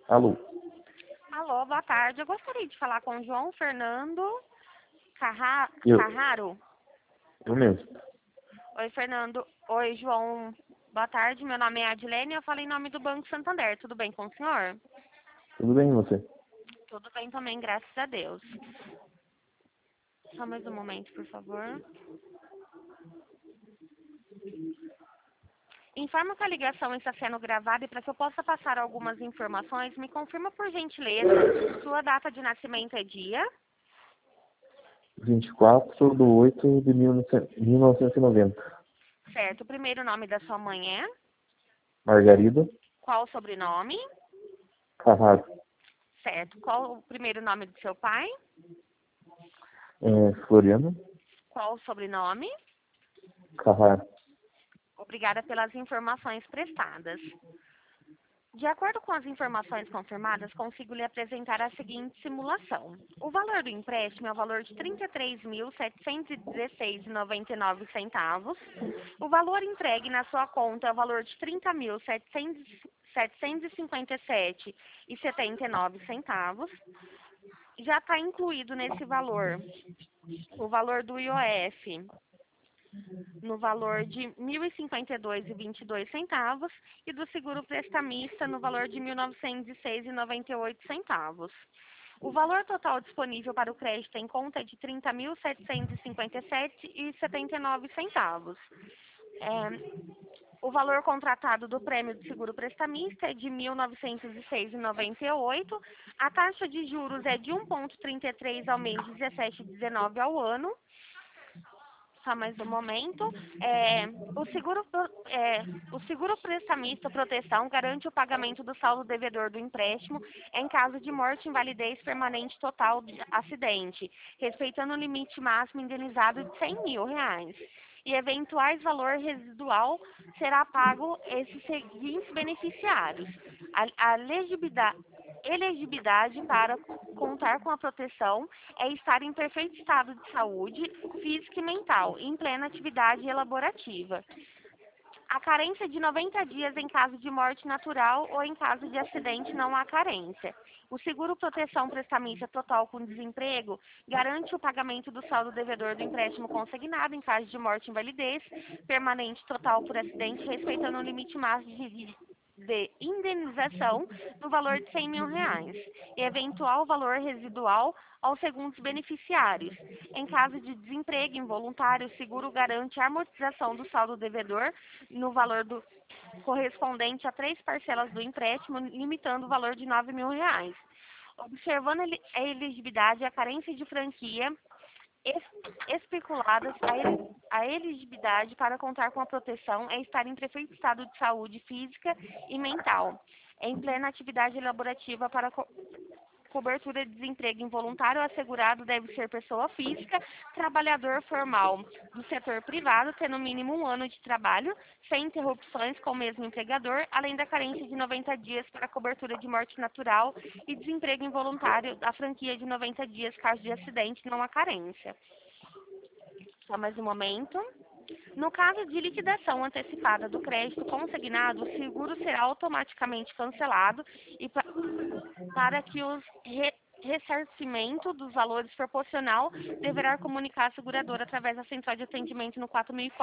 Alô, Alô, boa tarde. Eu gostaria de falar com o João Fernando eu, Carraro. eu mesmo. Oi, Fernando. Oi, João. Boa tarde. Meu nome é Adilene e eu falo em nome do Banco Santander. Tudo bem com o senhor? Tudo bem, e você? Tudo bem também, graças a Deus. Só mais um momento, por favor. Informa que a ligação está sendo gravada e para que eu possa passar algumas informações, me confirma por gentileza, sua data de nascimento é dia, 24/8/1990. certo? O primeiro nome da sua mãe é? Margarida Qual o sobrenome? Carraro. Certo. Qual o primeiro nome do seu pai? Floriano Qual o sobrenome? Carraro. Obrigada pelas informações prestadas. De acordo com as informações confirmadas, consigo lhe apresentar a seguinte simulação. O valor do empréstimo é o valor de R$ 33.716,99. O valor entregue na sua conta é o valor de R$ 30.757,79. Já está incluído nesse valor o valor do IOF no valor de R$ 1.052,22 e do seguro prestamista no valor de R$ 1.906,98. O valor total disponível para o crédito em conta é de R$ 30.757,79. O valor contratado do prêmio de seguro prestamista é de R$ 1.906,98. A taxa de juros é de 1,33 ao mês, 17,19 ao ano. Só mais um momento. O seguro prestamista proteção garante o pagamento do saldo devedor do empréstimo em caso de morte, invalidez permanente total de acidente, respeitando o limite máximo indenizado de R$ 100 mil. E eventuais valor residual será pago esses seguintes beneficiários. A elegibilidade para contar com a proteção é estar em perfeito estado de saúde física e mental, em plena atividade elaborativa. A carência de 90 dias em caso de morte natural ou em caso de acidente não há carência. O seguro proteção prestamista total com desemprego garante o pagamento do saldo devedor do empréstimo consignado em caso de morte e invalidez permanente total por acidente, respeitando o limite máximo de indenização no valor de R$ 100 mil e eventual valor residual aos segundos beneficiários. Em caso de desemprego involuntário, o seguro garante a amortização do saldo devedor no valor correspondente a 3 parcelas do empréstimo, limitando o valor de R$ 9 mil. Observando a elegibilidade e a carência de franquia especuladas, a elegibilidade para contar com a proteção é estar em perfeito estado de saúde física e mental, em plena atividade elaborativa para cobertura de desemprego involuntário. O assegurado deve ser pessoa física, trabalhador formal do setor privado, tendo no mínimo 1 ano de trabalho, sem interrupções com o mesmo empregador, além da carência de 90 dias para cobertura de morte natural e desemprego involuntário, a franquia de 90 dias caso de acidente, não há carência. Só mais um momento. No caso de liquidação antecipada do crédito consignado, o seguro será automaticamente cancelado e para que o ressarcimento dos valores proporcional deverá comunicar a seguradora através da central de atendimento no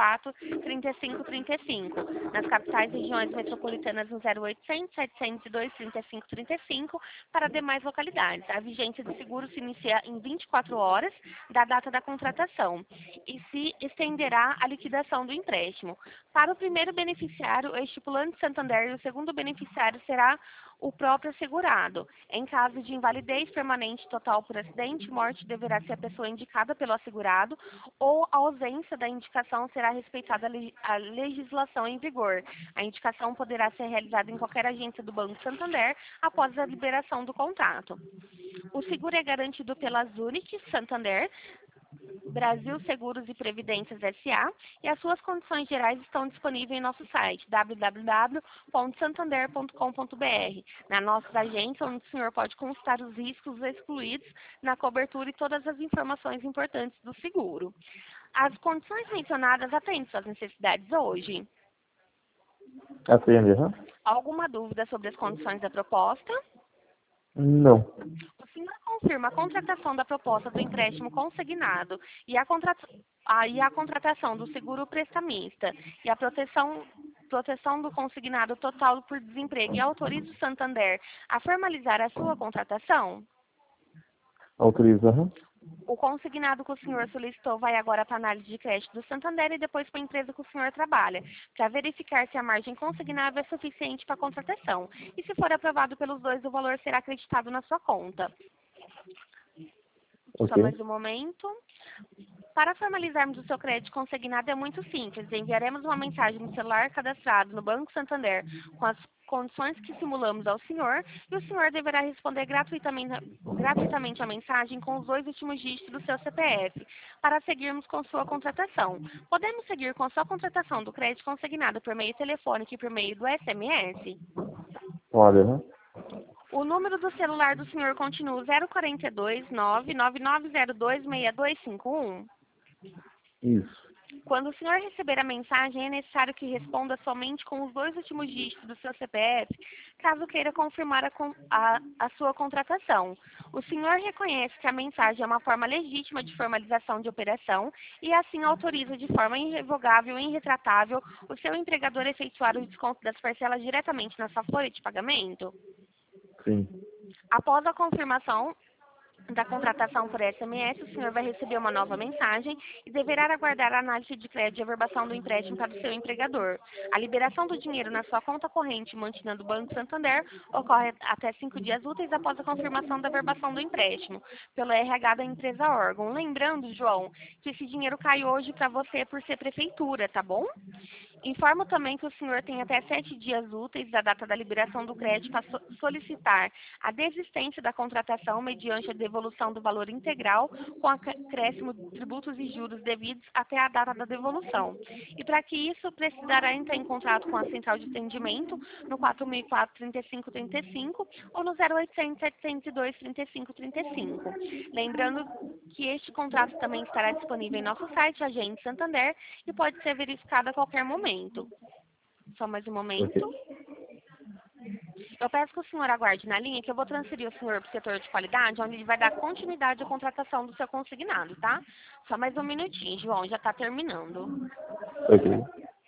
4004-3535, nas capitais e regiões metropolitanas no 0800 702 3535, para demais localidades. A vigência do seguro se inicia em 24 horas da data da contratação e se estenderá à liquidação do empréstimo. Para o primeiro beneficiário, o estipulante Santander, e o segundo beneficiário será o próprio assegurado. Em caso de invalidez permanente total por acidente, morte deverá ser a pessoa indicada pelo assegurado ou a ausência da indicação será respeitada a legislação em vigor. A indicação poderá ser realizada em qualquer agência do Banco Santander após a liberação do contrato. O seguro é garantido pela Zurich Santander, Brasil Seguros e Previdências S.A. e as suas condições gerais estão disponíveis em nosso site www.santander.com.br, na nossa agência, onde o senhor pode consultar os riscos excluídos na cobertura e todas as informações importantes do seguro. As condições mencionadas atendem suas necessidades hoje. Atende, aham. Alguma dúvida sobre as condições da proposta? Não. O senhor confirma a contratação da proposta do empréstimo consignado e a contratação do seguro prestamista e a proteção do consignado total por desemprego e autoriza o Santander a formalizar a sua contratação? Autoriza. Aham. O consignado que o senhor solicitou vai agora para a análise de crédito do Santander e depois para a empresa que o senhor trabalha, para verificar se a margem consignável é suficiente para a contratação. E se for aprovado pelos dois, o valor será acreditado na sua conta. Só Ok. mais um momento. Para formalizarmos o seu crédito consignado é muito simples. Enviaremos uma mensagem no celular cadastrado no Banco Santander com as condições que simulamos ao senhor e o senhor deverá responder gratuitamente a mensagem com os 2 últimos dígitos do seu CPF para seguirmos com sua contratação. Podemos seguir com sua contratação do crédito consignado por meio telefônico e por meio do SMS? Pode. Aham. O número do celular do senhor continua 042 99902 6251. Isso. Quando o senhor receber a mensagem, é necessário que responda somente com os 2 últimos dígitos do seu CPF, caso queira confirmar a sua contratação. O senhor reconhece que a mensagem é uma forma legítima de formalização de operação e assim autoriza de forma irrevogável e irretratável o seu empregador a efetuar o desconto das parcelas diretamente na sua folha de pagamento? Sim. Após a confirmação da contratação por SMS, o senhor vai receber uma nova mensagem e deverá aguardar a análise de crédito e averbação do empréstimo para o seu empregador. A liberação do dinheiro na sua conta corrente mantida no Banco Santander ocorre até 5 dias úteis após a confirmação da averbação do empréstimo pelo RH da empresa órgão. Lembrando, João, que esse dinheiro cai hoje para você por ser prefeitura, tá bom? Informo também que o senhor tem até 7 dias úteis da data da liberação do crédito para solicitar a desistência da contratação mediante a devolução do valor integral com acréscimo de tributos e juros devidos até a data da devolução. E para que isso, precisará entrar em contato com a central de atendimento no 4004-3535 ou no 0800 702 3535. Lembrando que este contrato também estará disponível em nosso site, Agente Santander, e pode ser verificado a qualquer momento. Só mais um momento. Ok. Eu peço que o senhor aguarde na linha, que eu vou transferir o senhor para o setor de qualidade, onde ele vai dar continuidade à contratação do seu consignado, tá? Só mais um minutinho, João, já está terminando. Ok.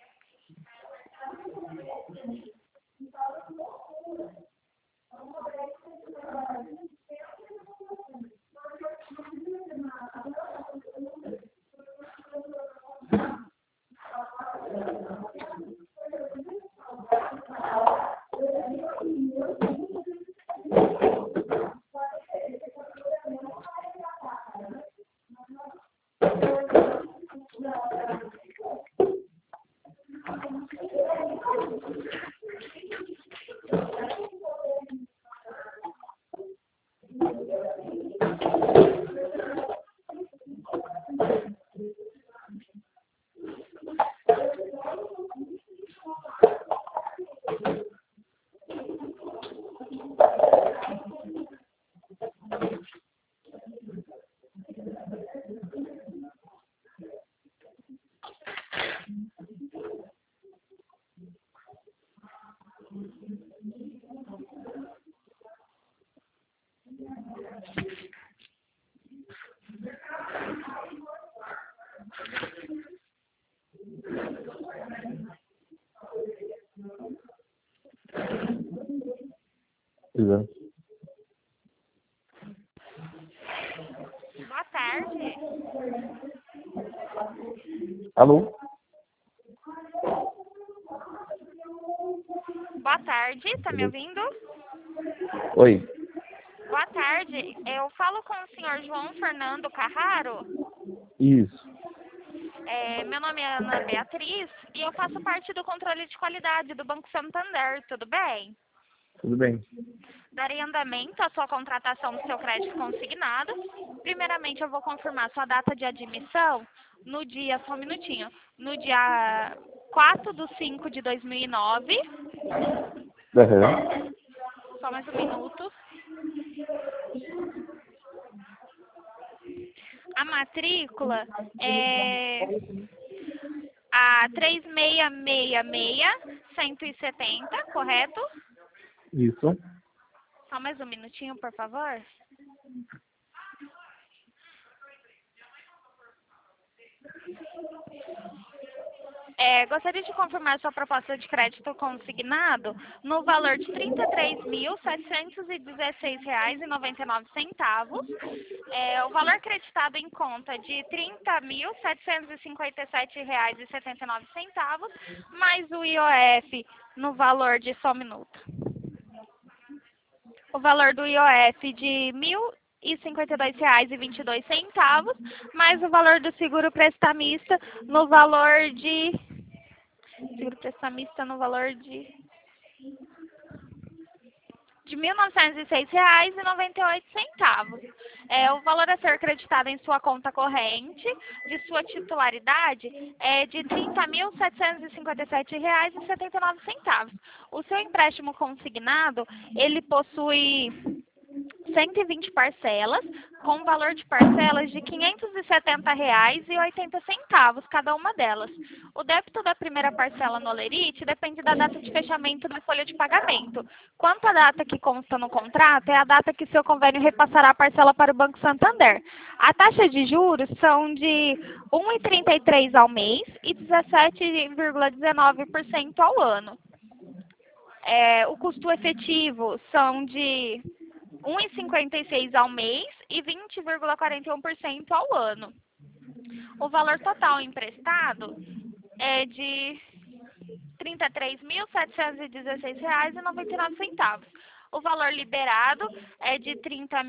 Exato. Boa tarde. Alô? Boa tarde, tá me ouvindo? Oi. Boa tarde. Eu falo com o senhor João Fernando Carraro. Isso. Meu nome é Ana Beatriz e eu faço parte do controle de qualidade do Banco Santander, tudo bem? Tudo bem. Darei andamento à sua contratação do seu crédito consignado. Primeiramente, eu vou confirmar sua data de admissão no dia, só um minutinho, no dia 4/5/2009. Aham. Só mais um minuto. A matrícula é a 3666-170, correto? Isso. Só Só mais um minutinho, por favor. Gostaria de confirmar sua proposta de crédito consignado no valor de R$ 33.716,99. O valor acreditado em conta de R$ 30.757,79, mais o IOF no valor de... Só um minuto. O valor do IOF de R$ 1.052,22, mais o valor do seguro prestamista no valor de... Seguro prestamista no valor de R$ 1.906,98. O valor a ser creditado em sua conta corrente, de sua titularidade, é de R$ 30.757,79. O seu empréstimo consignado, ele possui 120 parcelas, com valor de parcelas de R$ 570,80 cada uma delas. O débito da primeira parcela no Olerite depende da data de fechamento da folha de pagamento. Quanto à data que consta no contrato, é a data que seu convênio repassará a parcela para o Banco Santander. A taxa de juros são de 1,33% ao mês e 17,19% ao ano. O custo efetivo são de 1,56% ao mês e 20,41% ao ano. O valor total emprestado é de R$ 33.716,99. O valor liberado é de R$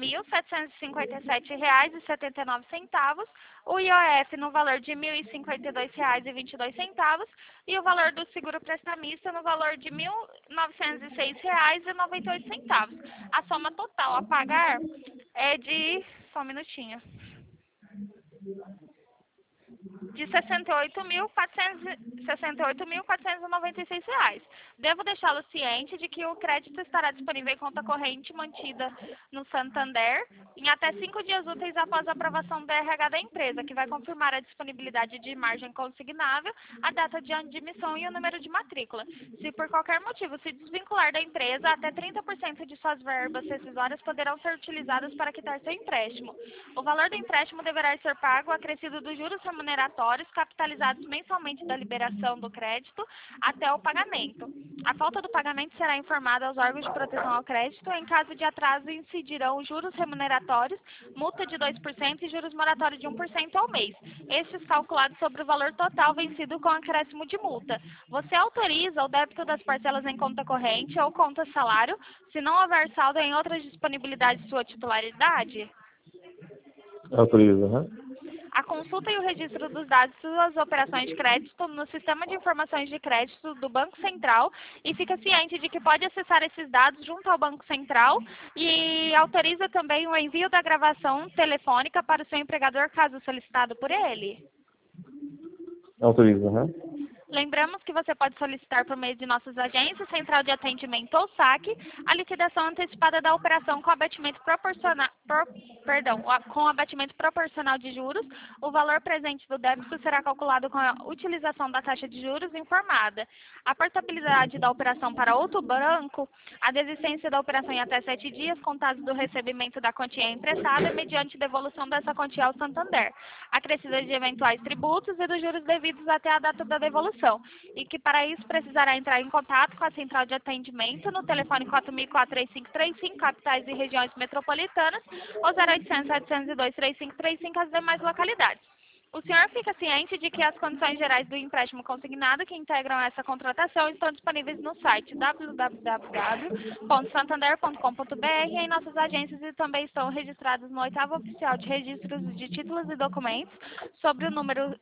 30.757,79. O IOF no valor de R$ 1.052,22 e o valor do seguro prestamista no valor de R$ 1.906,98. A soma total a pagar é de... Só um minutinho. De R$ 68.496. Devo deixá-lo ciente de que o crédito estará disponível em conta corrente mantida no Santander em até 5 dias úteis após a aprovação do RH da empresa, que vai confirmar a disponibilidade de margem consignável, a data de admissão e o número de matrícula. Se por qualquer motivo se desvincular da empresa, até 30% de suas verbas rescisórias poderão ser utilizadas para quitar seu empréstimo. O valor do empréstimo deverá ser pago acrescido dos juros remuneratórios capitalizados mensalmente da liberação do crédito até o pagamento. A falta do pagamento será informada aos órgãos de proteção ao crédito. Em caso de atraso, incidirão juros remuneratórios, multa de 2% e juros moratórios de 1% ao mês. Estes calculados sobre o valor total vencido com acréscimo de multa. Você autoriza o débito das parcelas em conta corrente ou conta salário, se não houver saldo em outras disponibilidades de sua titularidade? Autoriza, né? A consulta e o registro dos dados de suas operações de crédito no Sistema de Informações de Crédito do Banco Central e fica ciente de que pode acessar esses dados junto ao Banco Central e autoriza também o envio da gravação telefônica para o seu empregador caso solicitado por ele. Autoriza, né? Lembramos que você pode solicitar por meio de nossas agências, Central de Atendimento ou SAC, a liquidação antecipada da operação com abatimento proporcional de juros. O valor presente do débito será calculado com a utilização da taxa de juros informada. A portabilidade da operação para outro banco, a desistência da operação em até 7 dias, contados do recebimento da quantia emprestada, mediante devolução dessa quantia ao Santander, acrescida de eventuais tributos e dos juros devidos até a data da devolução. E que para isso precisará entrar em contato com a Central de Atendimento no telefone 4004-3535, capitais e regiões metropolitanas, ou 0800-702-3535, as demais localidades. O senhor fica ciente de que as condições gerais do empréstimo consignado que integram essa contratação estão disponíveis no site www.santander.com.br e em nossas agências e também estão registrados no 8º Oficial de Registros de Títulos e Documentos sobre o número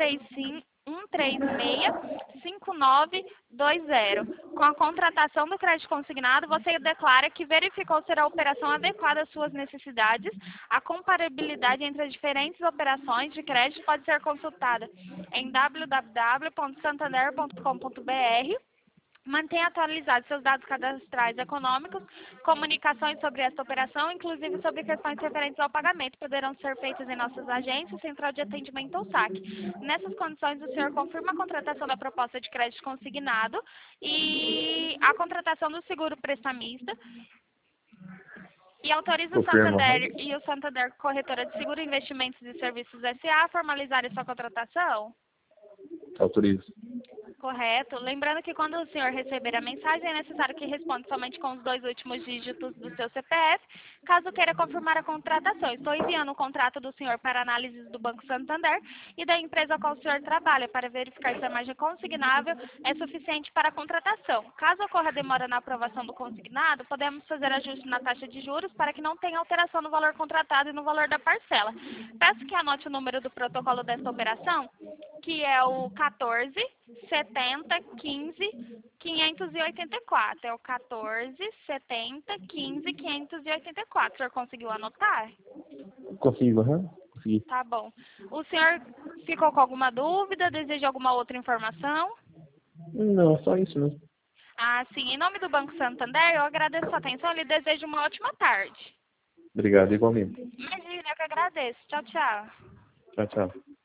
136-5920. Com a contratação do crédito consignado, você declara que verificou ser a operação adequada às suas necessidades. A comparabilidade entre as diferentes operações de crédito pode ser consultada em www.santander.com.br. Mantenha atualizados seus dados cadastrais econômicos. Comunicações sobre esta operação, inclusive sobre questões referentes ao pagamento, poderão ser feitas em nossas agências, Central de Atendimento ou SAC. Nessas condições, o senhor confirma a contratação da proposta de crédito consignado e a contratação do seguro prestamista. E autoriza o Confirmo. Santander e o Santander Corretora de Seguro, Investimentos e Serviços S.A. a formalizarem sua contratação? Autorizo. Correto. Lembrando que quando o senhor receber a mensagem, é necessário que responda somente com os 2 últimos dígitos do seu CPF, caso queira confirmar a contratação. Estou enviando o contrato do senhor para análise do Banco Santander e da empresa a qual o senhor trabalha, para verificar se a margem consignável é suficiente para a contratação. Caso ocorra demora na aprovação do consignado, podemos fazer ajuste na taxa de juros para que não tenha alteração no valor contratado e no valor da parcela. Peço que anote o número do protocolo desta operação, que é o 14 70 15 584. É o 14 70 15 584. O senhor conseguiu anotar? Consigo, consegui. Tá bom. O senhor ficou com alguma dúvida? Deseja alguma outra informação? Não, só isso mesmo. Ah, sim. Em nome do Banco Santander, eu agradeço a sua atenção e lhe desejo uma ótima tarde. Obrigado, igualmente. Imagina, eu que agradeço. Tchau, tchau. Tchau, tchau.